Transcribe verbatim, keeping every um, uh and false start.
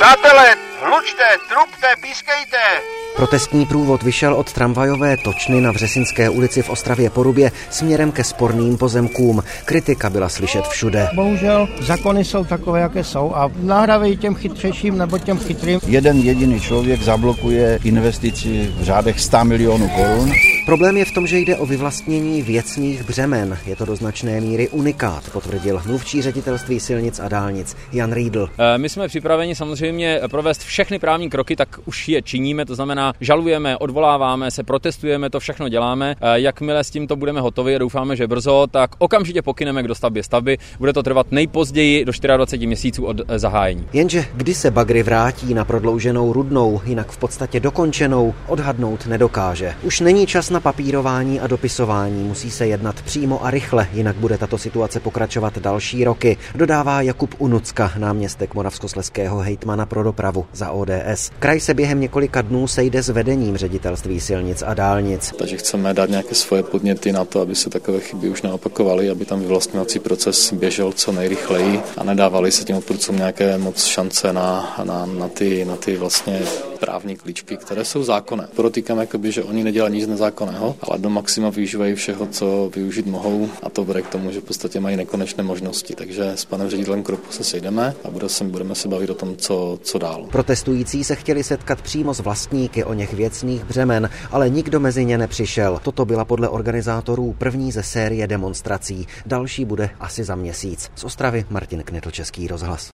Přátelé, hlučte, trubte, pískejte! Protestní průvod vyšel od tramvajové točny na Vřesinské ulici v Ostravě-Porubě směrem ke sporným pozemkům. Kritika byla slyšet všude. Bohužel zákony jsou takové, jaké jsou a nahrávají těm chytřejším nebo těm chytrým. Jeden jediný člověk zablokuje investici v řádech sto milionů korun. Problém je v tom, že jde o vyvlastnění věcných břemen. Je to do značné míry unikát, potvrdil mluvčí ředitelství silnic a dálnic Jan Riedl. My jsme připraveni samozřejmě provést všechny právní kroky, tak už je činíme, to znamená žalujeme, odvoláváme se, protestujeme, to všechno děláme. Jakmile s tímto budeme hotovi a doufáme, že brzo, tak okamžitě pokyneme k dostavbě stavby. Bude to trvat nejpozději do dvaceti čtyř měsíců od zahájení. Jenže kdy se bagry vrátí na prodlouženou Rudnou, jinak v podstatě dokončenou, odhadnout nedokáže. Už není čas na papírování a dopisování, musí se jednat přímo a rychle, jinak bude tato situace pokračovat další roky, dodává Jakub Unucka, náměstek moravskoslezského hejtmana pro dopravu za O D S. Kraj se během několika dnů sejde s vedením ředitelství silnic a dálnic. Takže chceme dát nějaké svoje podněty na to, aby se takové chyby už neopakovaly, aby tam vyvlastňovací proces běžel co nejrychleji a nedávali se těm odpůrcům nějaké moc šance na, na, na, ty, na ty vlastně právní klíčky, které jsou zákonné. Podotýkám, jakoby, že oni nedělají nic nezákonného, ale do maxima využívají všeho, co využít mohou, a to vede k tomu, že v podstatě mají nekonečné možnosti. Takže s panem ředitelem Kropu se sejdeme a budeme se, budeme se bavit o tom, co, co dál. Protestující se chtěli setkat přímo s vlastníky o něch věcných břemen, ale nikdo mezi ně nepřišel. Toto byla podle organizátorů první ze série demonstrací. Další bude asi za měsíc. Z Ostravy Martin Knitl, Český rozhlas.